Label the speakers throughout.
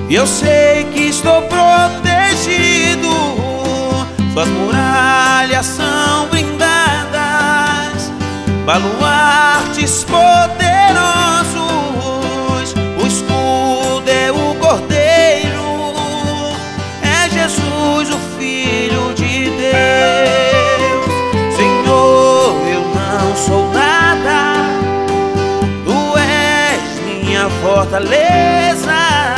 Speaker 1: Eu sei que estou protegido, suas muralhas são blindadas, baluartes poderosos. O escudo é o Cordeiro, é Jesus, o Filho de Deus. Senhor, eu não sou nada, Tu és minha fortaleza.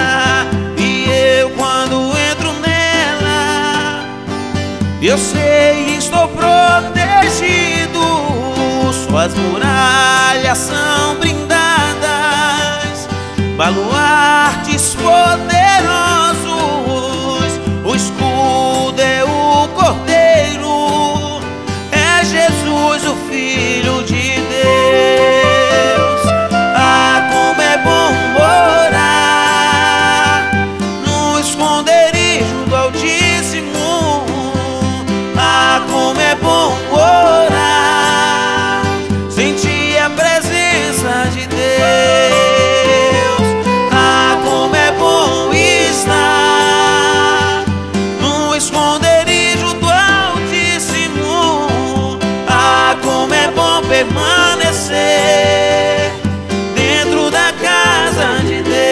Speaker 1: Eu sei, estou protegido, suas muralhas são blindadas, baluartes poderosos. O escudo é o Cordeiro, é Jesus, o Filho de Deus. Ah, como é bom morar no esconderijo do Altíssimo. Como é bom orar, sentir a presença de Deus. Ah, como é bom estar no esconderijo do Altíssimo. Ah, como é bom permanecer dentro da casa de Deus.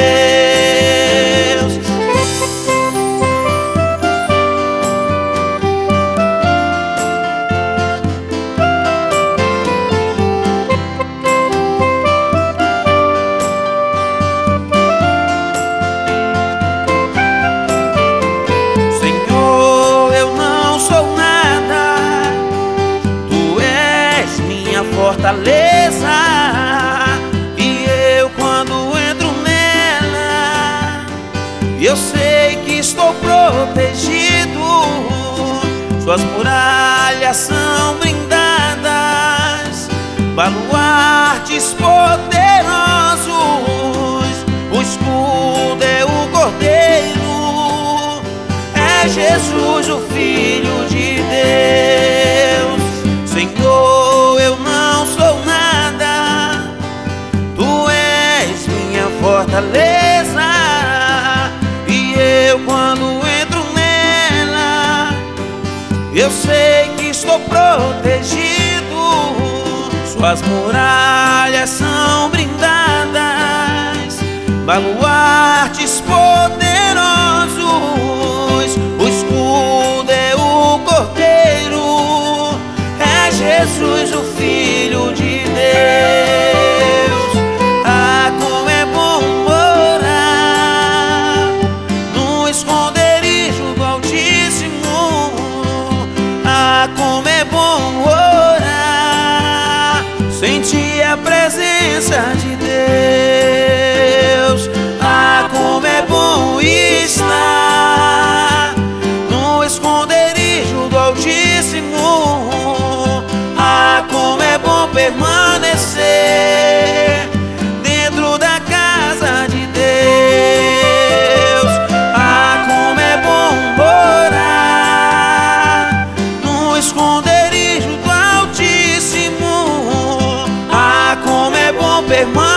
Speaker 1: Fortaleza, e eu quando entro nela, eu sei que estou protegido, suas muralhas são blindadas, baluartes poderosos. O escudo é o Cordeiro, é Jesus, o Filho de Deus. Senhor, eu não sou nada, Tu és minha fortaleza, e eu quando entro nela, eu sei que estou protegido, suas muralhas são blindadas, baluartes poderosos. O escudo é o Cordeiro, é Jesus, o Filho de Deus. Ah, como é bom morar no esconderijo do Altíssimo. Ah, como é bom orar, sentir a presença de Deus. Ah, como é bom estar no esconderijo do Altíssimo. Ah, como é bom permanecer dentro da casa de Deus. Ah, como é bom morar no esconderijo do Altíssimo. Ah, como é bom permanecer